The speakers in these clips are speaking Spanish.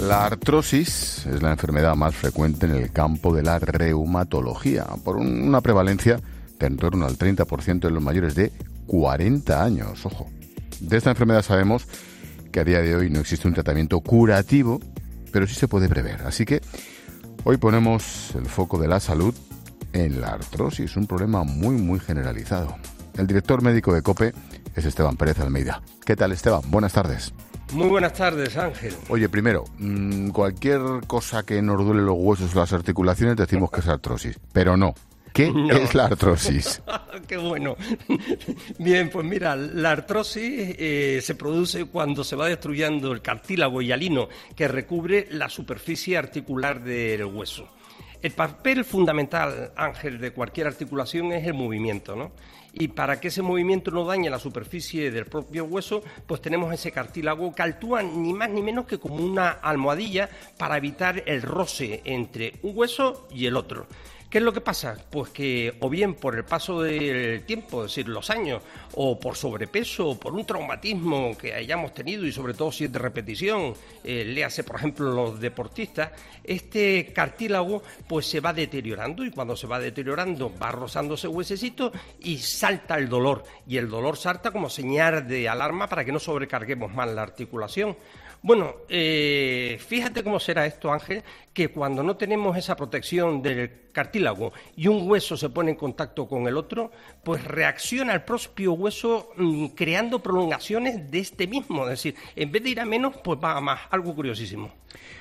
La artrosis es la enfermedad más frecuente en el campo de la reumatología, por una prevalencia de en torno al 30% en los mayores de 40 años. Ojo, de esta enfermedad sabemos que a día de hoy no existe un tratamiento curativo, pero sí se puede prever. Así que hoy ponemos el foco de la salud en la artrosis, un problema muy generalizado. El director médico de COPE es Esteban Pérez Almeida. ¿Qué tal, Esteban? Buenas tardes. Muy buenas tardes, Ángel. Oye, primero, cualquier cosa que nos duele los huesos o las articulaciones decimos que es artrosis, pero no. ¿Qué es la artrosis? ¡Qué bueno! Bien, pues mira, la artrosis se produce cuando se va destruyendo el cartílago hialino que recubre la superficie articular del hueso. El papel fundamental, Ángel, de cualquier articulación es el movimiento, ¿no? Y para que ese movimiento no dañe la superficie del propio hueso, pues tenemos ese cartílago que actúa ni más ni menos que como una almohadilla para evitar el roce entre un hueso y el otro. ¿Qué es lo que pasa? Pues que o bien por el paso del tiempo, es decir, los años, o por sobrepeso, o por un traumatismo que hayamos tenido, y sobre todo si es de repetición, léase por ejemplo los deportistas, este cartílago pues se va deteriorando, y cuando se va deteriorando va rozando ese huesecito y salta el dolor, y el dolor salta como señal de alarma para que no sobrecarguemos más la articulación. Bueno, fíjate cómo será esto, Ángel, que cuando no tenemos esa protección del cartílago y un hueso se pone en contacto con el otro, pues reacciona el propio hueso creando prolongaciones de este mismo. Es decir, en vez de ir a menos, pues va a más. Algo curiosísimo.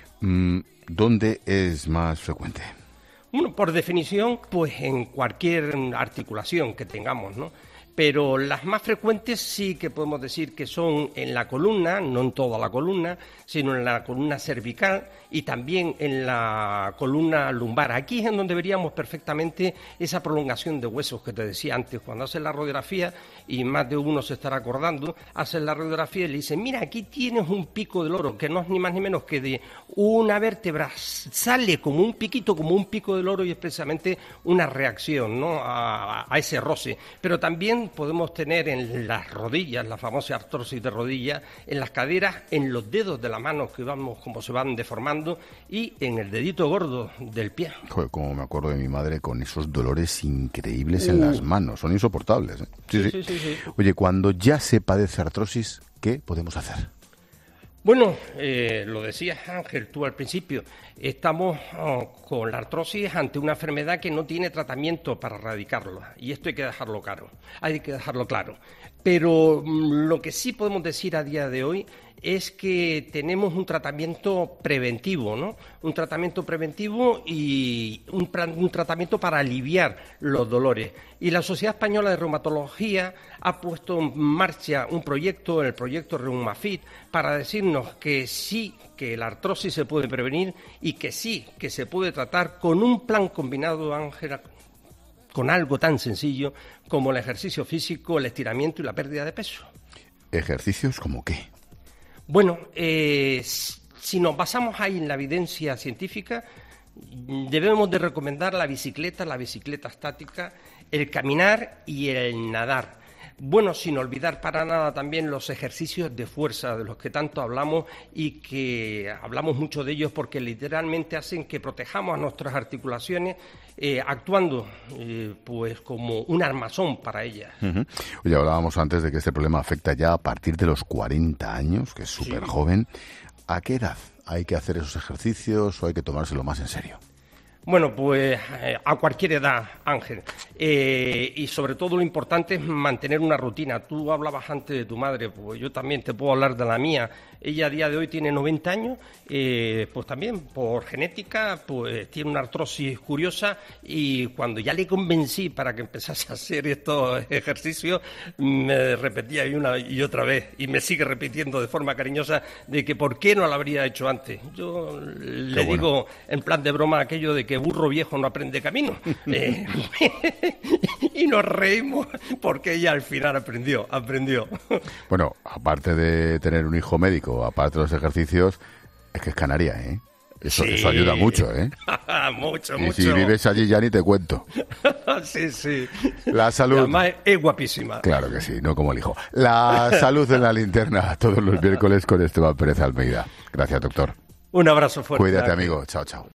¿Dónde es más frecuente? Bueno, por definición, pues en cualquier articulación que tengamos, ¿no? Pero las más frecuentes sí que podemos decir que son en la columna, no en toda la columna, sino en la columna cervical y también en la columna lumbar. Aquí es en donde veríamos perfectamente esa prolongación de huesos que te decía antes. Cuando haces la radiografía, y más de uno se estará acordando, haces la radiografía y le dicen, mira, aquí tienes un pico del oro, que no es ni más ni menos que de una vértebra, sale como un piquito, como un pico del oro, y es precisamente una reacción, ¿no?, a ese roce. Pero también podemos tener en las rodillas, la famosa artrosis de rodilla, en las caderas, en los dedos de la mano que vamos como se van deformando y en el dedito gordo del pie. Joder, como me acuerdo de mi madre con esos dolores increíbles en las manos, son insoportables, ¿eh? Sí. Oye, cuando ya se padece artrosis, ¿qué podemos hacer? Bueno, lo decías, Ángel, tú al principio, estamos con la artrosis ante una enfermedad que no tiene tratamiento para erradicarla, y esto hay que dejarlo claro. Pero lo que sí podemos decir a día de hoy es que tenemos un tratamiento preventivo, ¿no? Un tratamiento preventivo y un tratamiento para aliviar los dolores. Y la Sociedad Española de Reumatología ha puesto en marcha un proyecto, el proyecto ReumaFit, para decirnos que sí, que la artrosis se puede prevenir y que sí, que se puede tratar con un plan combinado, Ángela, con algo tan sencillo como el ejercicio físico, el estiramiento y la pérdida de peso. ¿Ejercicios como qué? Bueno, si nos basamos ahí en la evidencia científica, debemos de recomendar la bicicleta estática, el caminar y el nadar. Bueno, sin olvidar para nada también los ejercicios de fuerza, de los que tanto hablamos y que hablamos mucho de ellos porque literalmente hacen que protejamos a nuestras articulaciones actuando pues como un armazón para ellas. Uh-huh. Oye, hablábamos antes de que este problema afecta ya a partir de los 40 años, que es súper joven. ¿A qué edad hay que hacer esos ejercicios o hay que tomárselo más en serio? Bueno, pues a cualquier edad, Ángel. Y sobre todo lo importante es mantener una rutina. Tú hablabas antes de tu madre, pues yo también te puedo hablar de la mía. Ella a día de hoy tiene 90 años, pues también por genética, pues tiene una artrosis curiosa, y cuando ya le convencí para que empezase a hacer estos ejercicios, me repetía una y otra vez, y me sigue repitiendo de forma cariñosa de que por qué no lo habría hecho antes. Yo le digo en plan de broma aquello de que burro viejo no aprende camino. Y nos reímos porque ella al final aprendió. Bueno, aparte de tener un hijo médico, aparte de los ejercicios, es que es canaria, ¿eh? Eso ayuda mucho, ¿eh? mucho. Y si vives allí ya ni te cuento. Sí. La salud. Y además es guapísima. Claro que sí, no como el hijo. La salud en la linterna, todos los miércoles con Esteban Pérez Almeida. Gracias, doctor. Un abrazo fuerte. Cuídate, amigo. Chao, chao.